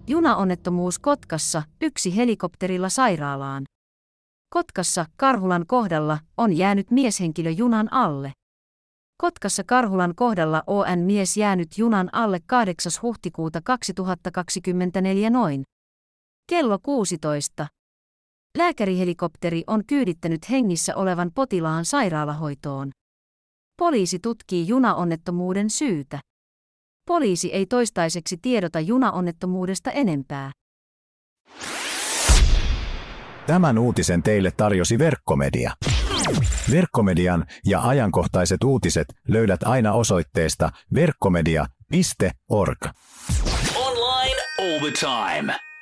Junaonnettomuus Kotkassa, 1 helikopterilla sairaalaan. Kotkassa, Karhulan kohdalla, on jäänyt mieshenkilö junan alle. Kotkassa Karhulan kohdalla on mies jäänyt junan alle 8. huhtikuuta 2024 noin kello 16. Lääkärihelikopteri on kyydittänyt hengissä olevan potilaan sairaalahoitoon. Poliisi tutkii junaonnettomuuden syytä. Poliisi ei toistaiseksi tiedota junaonnettomuudesta enempää. Tämän uutisen teille tarjosi Verkkomedia. Verkkomedian ja ajankohtaiset uutiset löydät aina osoitteesta verkkomedia.org. Online all the time.